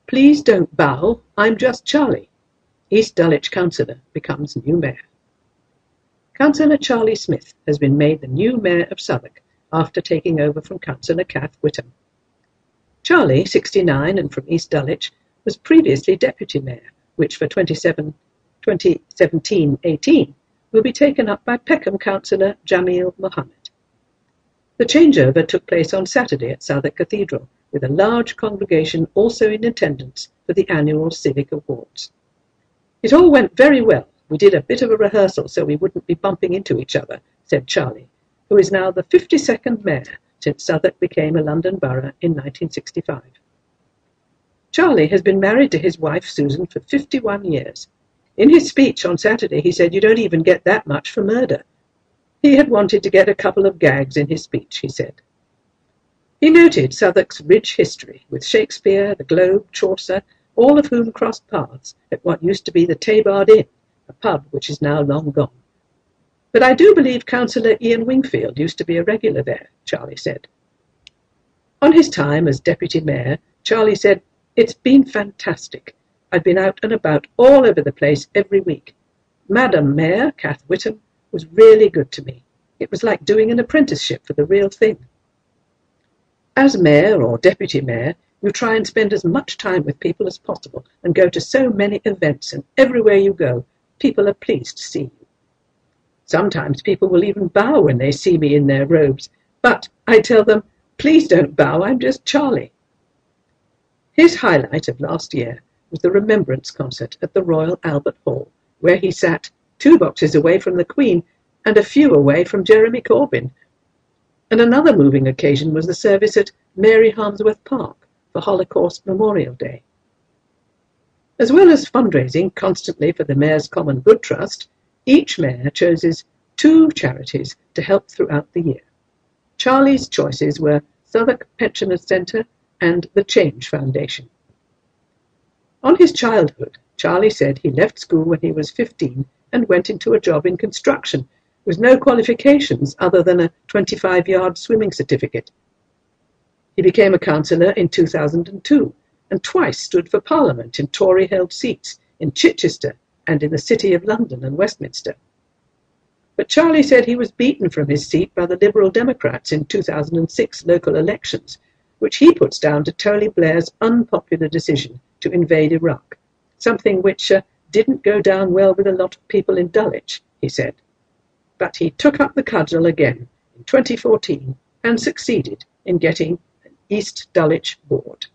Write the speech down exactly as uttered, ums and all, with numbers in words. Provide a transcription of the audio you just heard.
Please don't bow, I'm just Charlie. East Dulwich councillor becomes new mayor. Councillor Charlie Smith has been made the new mayor of Southwark after taking over from Councillor Kath Whittam. Charlie, sixty-nine and from East Dulwich, was previously deputy mayor, which for twenty seventeen eighteen will be taken up by Peckham councillor Jamil Mohammed. The changeover took place on Saturday at Southwark Cathedral, with a large congregation also in attendance for the annual Civic Awards. It all went very well. We did a bit of a rehearsal so we wouldn't be bumping into each other, said Charlie, who is now the fifty-second mayor since Southwark became a London borough in nineteen sixty-five. Charlie has been married to his wife Susan for fifty-one years. In his speech on Saturday he said you don't even get that much for murder. He had wanted to get a couple of gags in his speech, he said. He noted Southwark's rich history, with Shakespeare, the Globe, Chaucer, all of whom crossed paths at what used to be the Tabard Inn, a pub which is now long gone. But I do believe Councillor Ian Wingfield used to be a regular there, Charlie said. On his time as deputy mayor, Charlie said, "It's been fantastic. I've been out and about all over the place every week. Madam Mayor, Kath Whittam, was really good to me. It was like doing an apprenticeship for the real thing." As mayor or deputy mayor, you try and spend as much time with people as possible and go to so many events, and everywhere you go, people are pleased to see you. Sometimes people will even bow when they see me in their robes, but I tell them, please don't bow, I'm just Charlie. His highlight of last year was the Remembrance Concert at the Royal Albert Hall, where he sat two boxes away from the Queen and a few away from Jeremy Corbyn. And another moving occasion was the service at Mary Harmsworth Park for Holocaust Memorial Day. As well as fundraising constantly for the Mayor's Common Good Trust, each mayor chooses two charities to help throughout the year. Charlie's choices were Southwark Pensioners Centre and the Change Foundation. On his childhood, Charlie said he left school when he was fifteen and went into a job in construction with no qualifications other than a twenty-five-yard swimming certificate. He became a councillor in two thousand two and twice stood for Parliament in Tory-held seats in Chichester and in the City of London and Westminster. But Charlie said he was beaten from his seat by the Liberal Democrats in two thousand six local elections, which he puts down to Tony Blair's unpopular decision to invade Iraq, something which uh, didn't go down well with a lot of people in Dulwich, he said. But he took up the cudgel again in twenty fourteen and succeeded in getting an East Dulwich board.